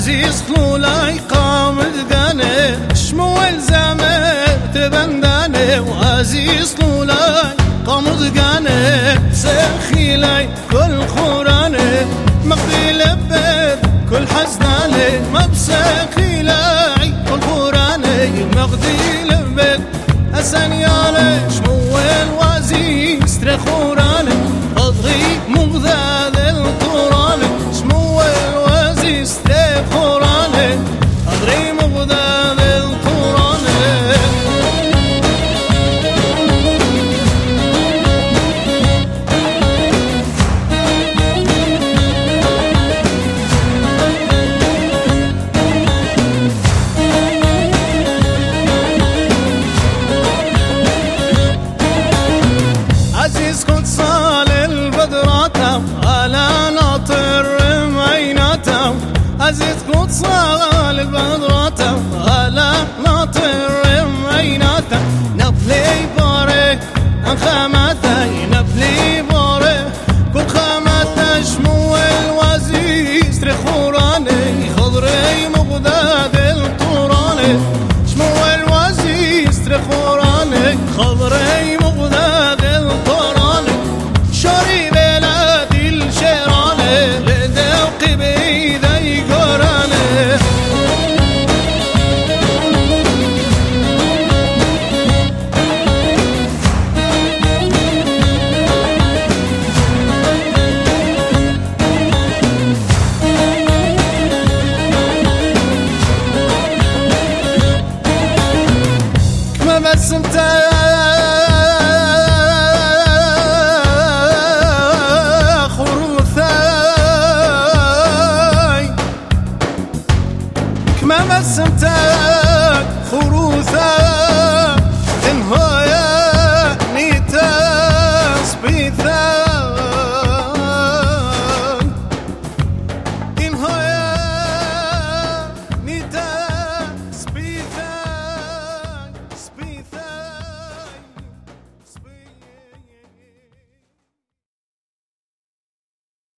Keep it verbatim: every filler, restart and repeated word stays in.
عزيز خلولاي قامد قاني شمو الزامي تبنداني وعزيز خلولاي قامد قاني سخيلاي كل خوراني مقضي لبد كل حزناني ما بسخيلاي كل خوراني مقضي لبد أسانيالي شمو الوزيز ترخوراني أضغي مغذاذ الطوراني شمو الوزيز ترخوراني أضغي مغذاذ الطوراني عزيز كنت صال البدراته على ناطر معيناته عزيز كنت صال البدراته على ناطر معيناته نبلي بارك عن خامته نبلي بارك كل خامته شمو الوزيز ترخوراني خضري مغداد الطوراني شمو الوزيز ترخوراني خضري مغداد الطوراني شوري بلادي الشيراني لدوقي بيدي قراني كما بسمت خروثاي كما بسمت